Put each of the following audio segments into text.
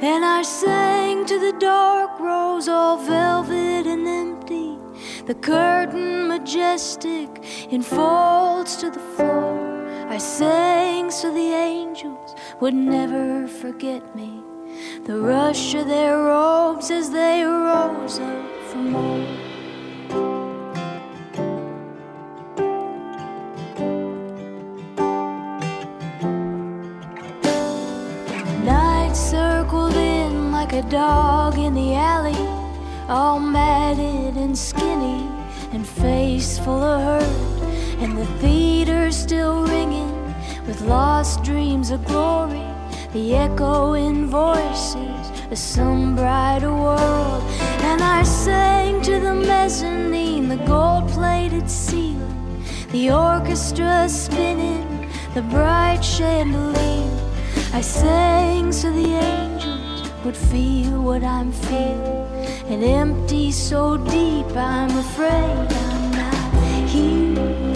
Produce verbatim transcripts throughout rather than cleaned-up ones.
And I sang to the dark rose, all velvet and empty, the curtain majestic in folds to the floor. I sang so the angels would never forget me, the rush of their robes as they rose up for more. Night circled in like a dog in the alley, all matted and skinny and face full of hurt, and the theater still ringing with lost dreams of glory, the echoing voices of some brighter world. And I sang to the mezzanine, the gold-plated ceiling, the orchestra spinning, the bright chandelier. I sang so the angels would feel what I'm feeling, and empty so deep I'm afraid I'm not here.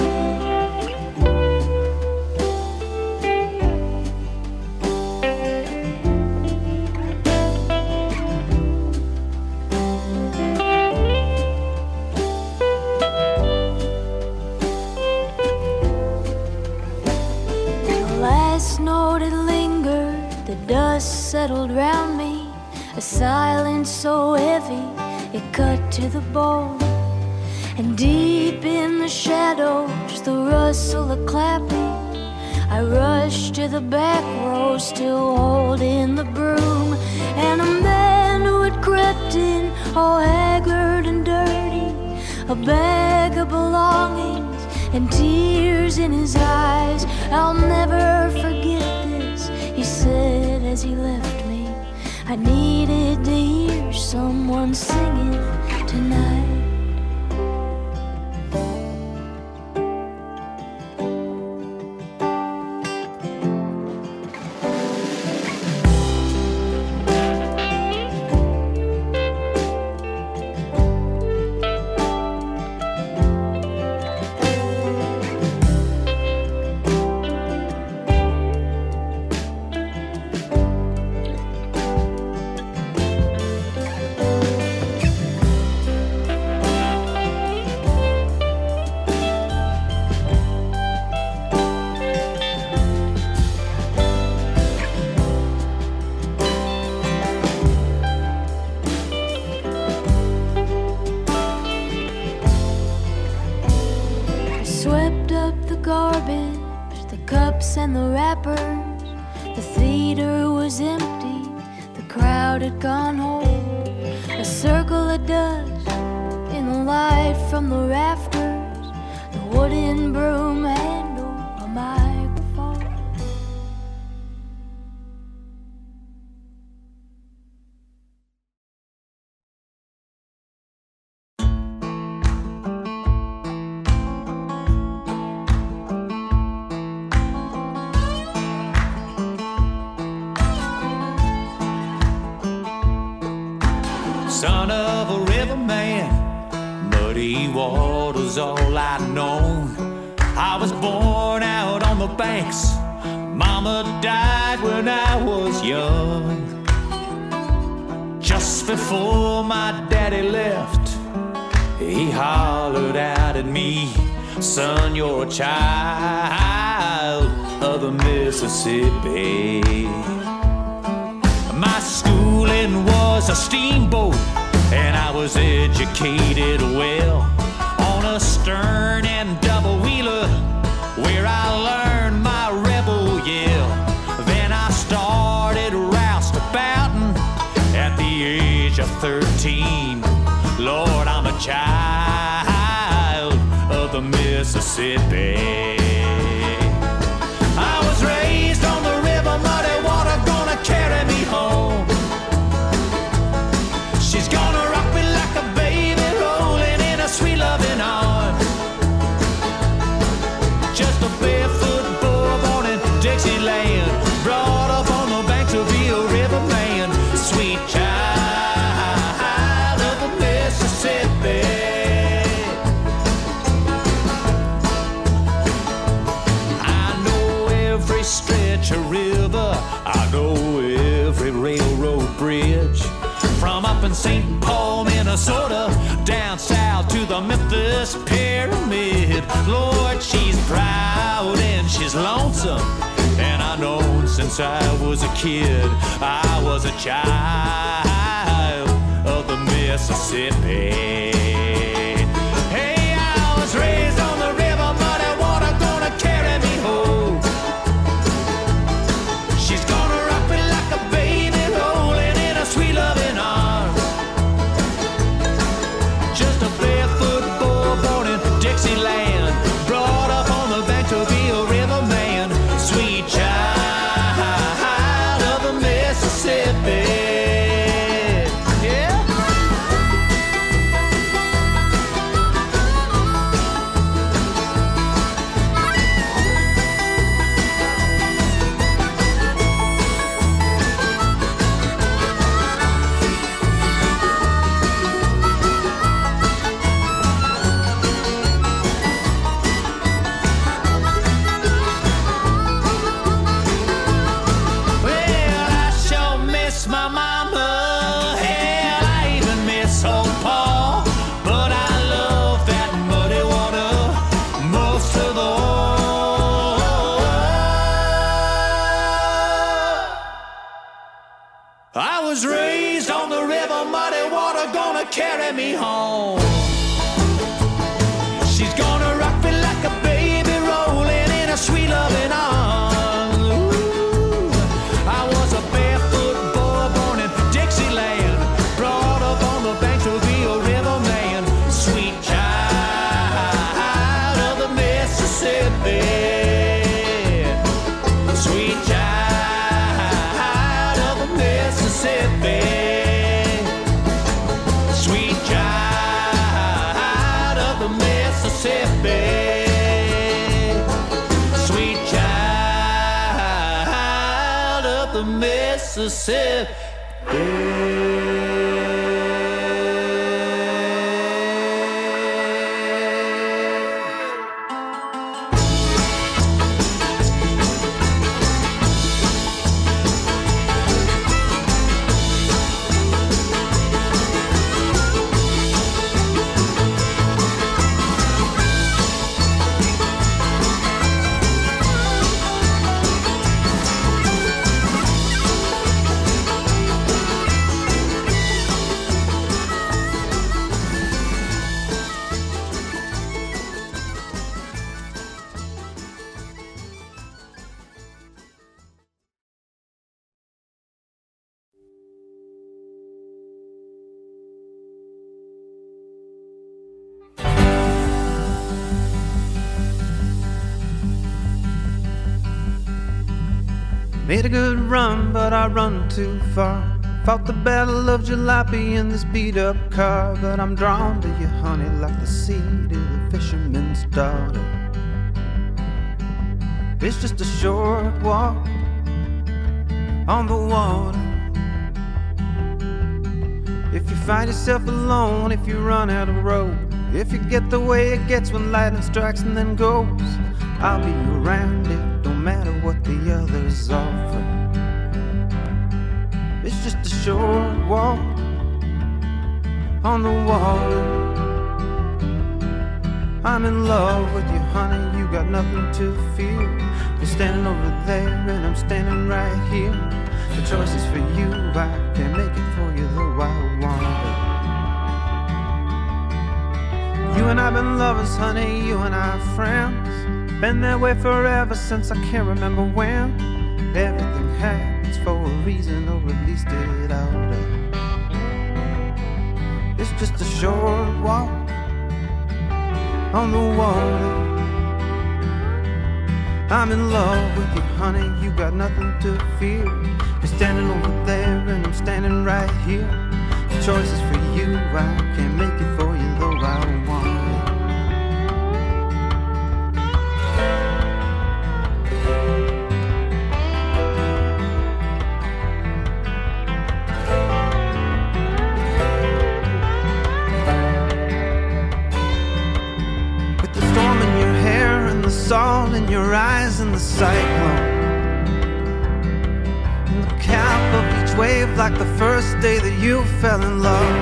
Dust settled round me, a silence so heavy it cut to the bone. And deep in the shadows, the rustle of clapping, I rushed to the back row, still holding the broom. And a man who had crept in, all haggard and dirty, a bag of belongings and tears in his eyes. I'll never forget this, he said as he left me. I needed to hear someone singing tonight. And the wrappers, the theater was empty, the crowd had gone home. A circle of dust in the light from the rafters, the wooden broom handle, a microphone. Son of a riverman, muddy water's all I know. I was born out on the banks, mama died when I was young. Just before my daddy left, he hollered out at me, son, you're a child of the Mississippi. My schooling was a steamboat, and I was educated well on a stern and double wheeler, where I learned my rebel yell. Then I started roustabouting at the age of thirteen. Lord, I'm a child of the Mississippi. I was raised on the river, muddy water gonna carry me home. She's gonna rock me like a baby, rolling in a sweet loving arm. Just a barefoot boy born in Dixieland, brought up on the banks of the river man. Sweet child of the Mississippi. Saint Paul, Minnesota, down south to the Memphis Pyramid. Lord, she's proud and she's lonesome, and I know since I was a kid, I was a child of the Mississippi. Hey, I was raised on the river, muddy water gonna carry me home. She's gonna rock me like a baby, rolling in a sweet loving arms. Just a barefoot boy born in Dixieland, brought up on the bank to be a river man. Sweet child of the Mississippi. Carry me home. She's gonna rock me like a baby, rolling in a sweet loving arms. Ooh, I was a barefoot boy born in Dixieland, brought up on the bank to be a river man. Sweet child of the Mississippi. Sweet child of the Mississippi. Mississippi, sweet child of the Mississippi. Made a good run, but I run too far. Fought the battle of Jalopy in this beat-up car, but I'm drawn to you, honey, like the sea to the fisherman's daughter. It's just a short walk on the water. If you find yourself alone, if you run out of road, if you get the way it gets when lightning strikes and then goes, I'll be around it, don't matter what the others offer. It's just a short walk on the water. I'm in love with you, honey, you got nothing to fear. You're standing over there and I'm standing right here. The choice is for you, I can't make it for you though I wander. You and I've been lovers, honey, you and I are friends. Been that way forever since I can't remember when. Everything happens for a reason, or at least it ought to. It's just a short walk on the water. I'm in love with you, honey, you got nothing to fear. You're standing over there and I'm standing right here. The choice is for you, I can't make it for you though I want it. Salt in your eyes and the cyclone, and the cap of each wave like the first day that you fell in love.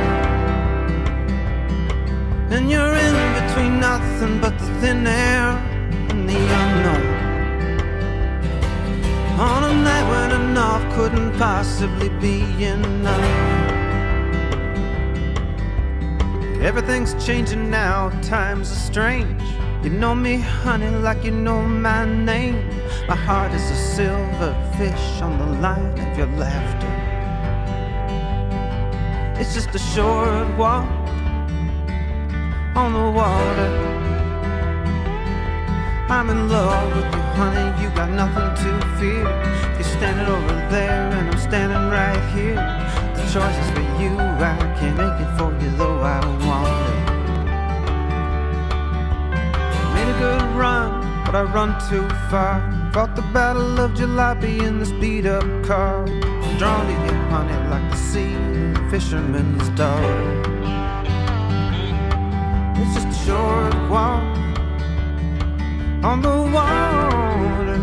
And you're in between nothing but the thin air and the unknown. On a night when enough couldn't possibly be enough. Everything's changing now, times are strange. You know me, honey, like you know my name. My heart is a silver fish on the line of your laughter. It's just a short walk on the water. I'm in love with you, honey, you got nothing to fear. You're standing over there and I'm standing right here. The choice is for you, I can't make it for you though I want it. Made a good run, but I run too far. Fought the battle of Jalopy in this beat up car. I'm drawn to you, honey, like the sea and the fisherman's daughter. It's just a short walk on the water.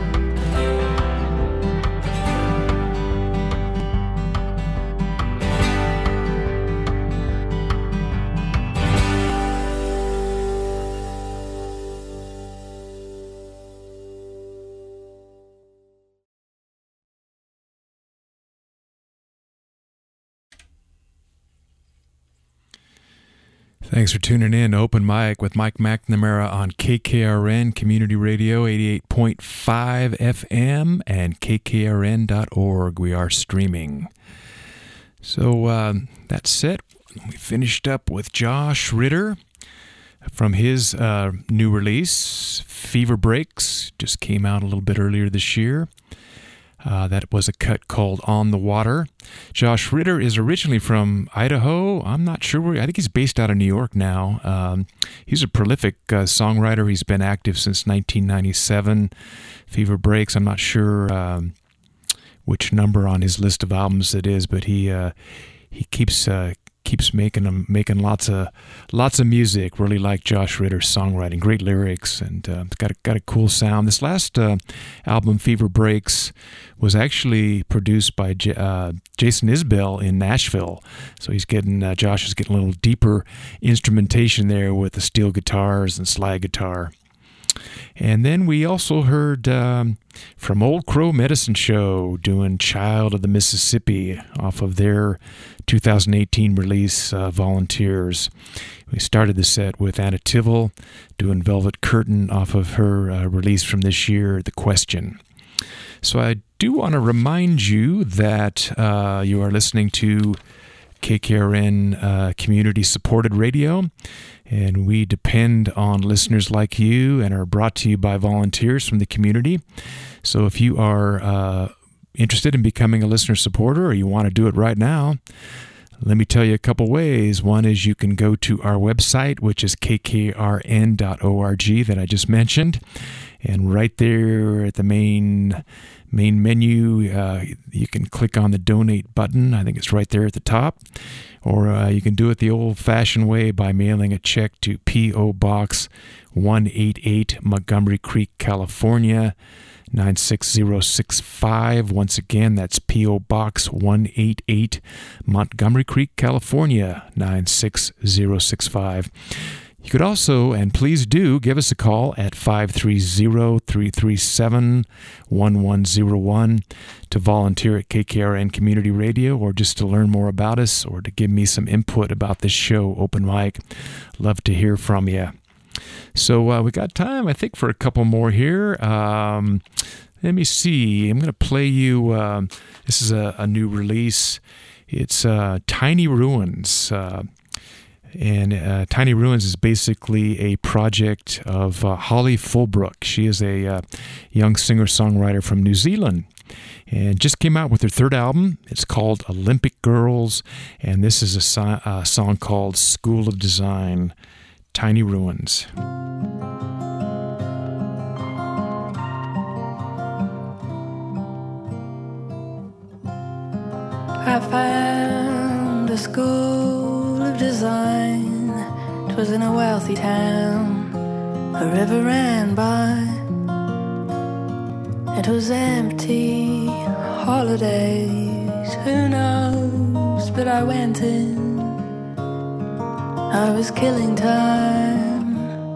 Thanks for tuning in. Open Mic with Mike McNamara on K K R N Community Radio eighty-eight point five F M and K K R N dot org. We are streaming. So uh, that's it. We finished up with Josh Ritter from his uh, new release, Fever Breaks. Just came out a little bit earlier this year. Uh, that was a cut called On the Water. Josh Ritter is originally from Idaho. I'm not sure where. I think he's based out of New York now. Um, he's a prolific uh, songwriter. He's been active since nineteen ninety-seven. Fever Breaks, I'm not sure um, which number on his list of albums it is, but he uh, he keeps uh, keeps making them, making lots of lots of music. Really like Josh Ritter's songwriting, great lyrics, and uh, got a, got a cool sound. This last uh, album, Fever Breaks, was actually produced by J- uh, Jason Isbell in Nashville. So he's getting uh, Josh is getting a little deeper instrumentation there with the steel guitars and slide guitar. And then we also heard um, from Old Crow Medicine Show doing Child of the Mississippi off of their two thousand eighteen release, uh, Volunteers. We started the set with Anna Tivell doing Velvet Curtain off of her uh, release from this year, The Question. So I do want to remind you that uh, you are listening to K K R N uh, community-supported radio, and we depend on listeners like you and are brought to you by volunteers from the community. So if you are uh, interested in becoming a listener supporter, or you want to do it right now, let me tell you a couple ways. One is you can go to our website, which is K K R N dot org that I just mentioned, and right there at the main main menu, uh, you can click on the donate button. I think it's right there at the top. Or uh, you can do it the old-fashioned way by mailing a check to P O. Box one eighty-eight, Montgomery Creek, California, nine six zero six five. Once again, that's P O. Box one eighty-eight, Montgomery Creek, California, nine six zero six five. You could also, and please do, give us a call at five three zero, three three seven, one one zero one to volunteer at K K R N Community Radio, or just to learn more about us, or to give me some input about this show, Open Mic. Love to hear from you. So uh, we got time, I think, for a couple more here. Um, let me see. I'm going to play you, uh, this is a, a new release. It's uh, Tiny Ruins. Uh, And uh, Tiny Ruins is basically a project of uh, Holly Fulbrook. She is a uh, young singer-songwriter from New Zealand and just came out with her third album. It's called Olympic Girls, and this is a, so- a song called School of Design, Tiny Ruins. I found a school of design. 'Twas in a wealthy town. A river ran by. It was empty holidays days, who knows, but I went in. I was killing time.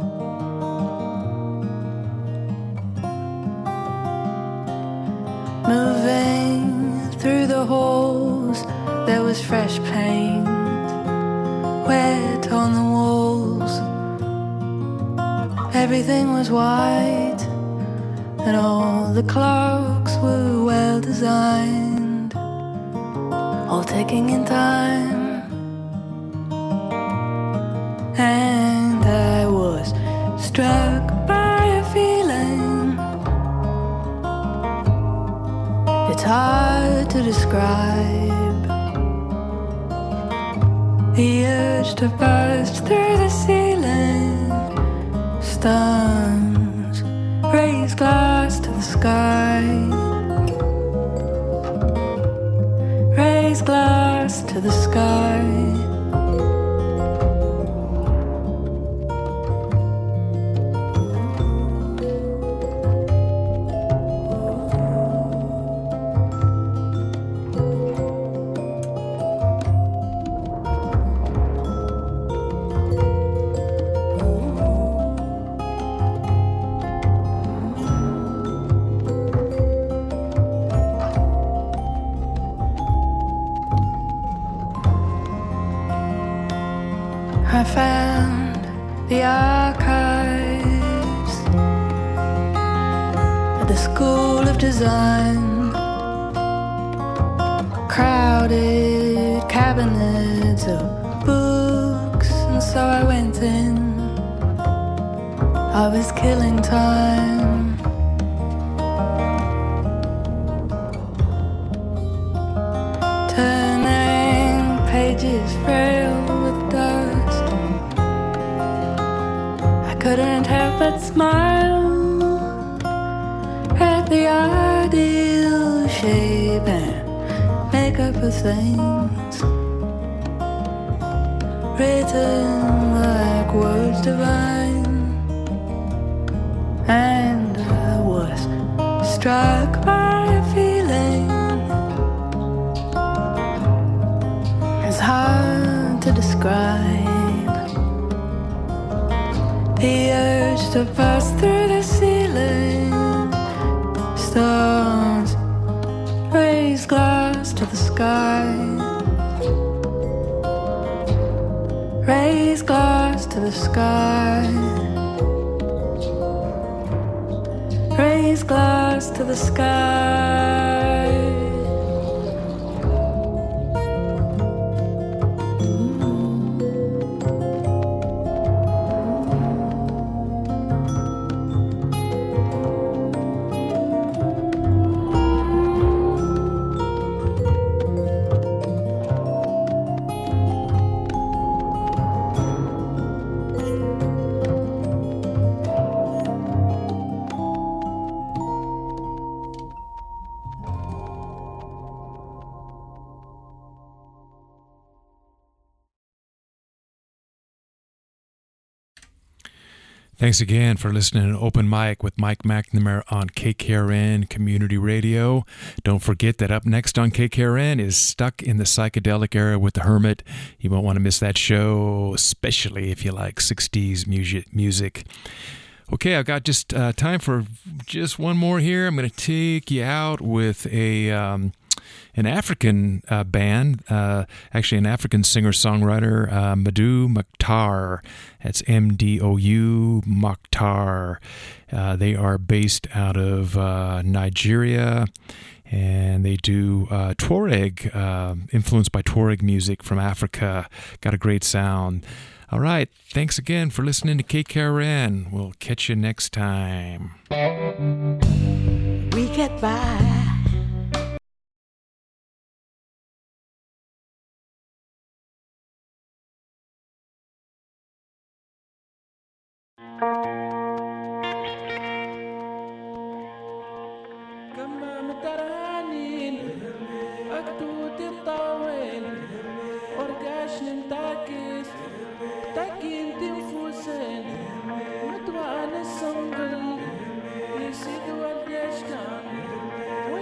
Moving through the halls, there was fresh paint wet on the walls. Everything was white, and all the clocks were well designed, all ticking in time. And I was struck by a feeling it's hard to describe. The urge to burst through the ceiling, stones, raise glass to the sky, raise glass to the sky. I found the archives at the School of Design, crowded cabinets of books, and so I went in. I was killing time. Turning pages frail with dust, I couldn't help but smile at the ideal shape and makeup of things, written like words divine. And I was struck by a feeling it's hard to describe. The urge to burst through the ceiling, stones, raise glass to the sky, raise glass to the sky, raise glass to the sky. Thanks again for listening to Open Mic with Mike McNamara on K K R N Community Radio. Don't forget that up next on K K R N is Stuck in the Psychedelic Era with the Hermit. You won't want to miss that show, especially if you like sixties music. music. Okay, I've got just uh, time for just one more here. I'm going to take you out with a... Um, an African uh, band, uh, actually an African singer-songwriter, uh, Madou Mokhtar. That's M D O U Mokhtar. Uh, they are based out of uh, Nigeria, and they do uh, Tuareg, uh, influenced by Tuareg music from Africa. Got a great sound. All right, thanks again for listening to K K R N. We'll catch you next time. We get by. كما مترانين أكتو تطاول ورقاش ننتاكس تاكين تنفوسن مدوان السنغل يسيد واليشتان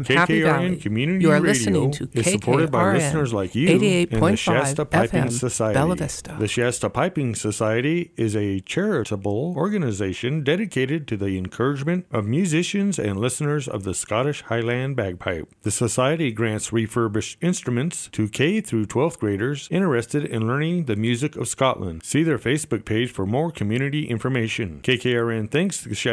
from K K R N Happy Valley. Community You are Radio listening to is supported by listeners like you eighty-eight and the point five Shasta Piping F M, Society. Bella Vista. The Shasta Piping Society is a charitable organization dedicated to the encouragement of musicians and listeners of the Scottish Highland bagpipe. The society grants refurbished instruments to K through twelfth graders interested in learning the music of Scotland. See their Facebook page for more community information. K K R N thanks the Shasta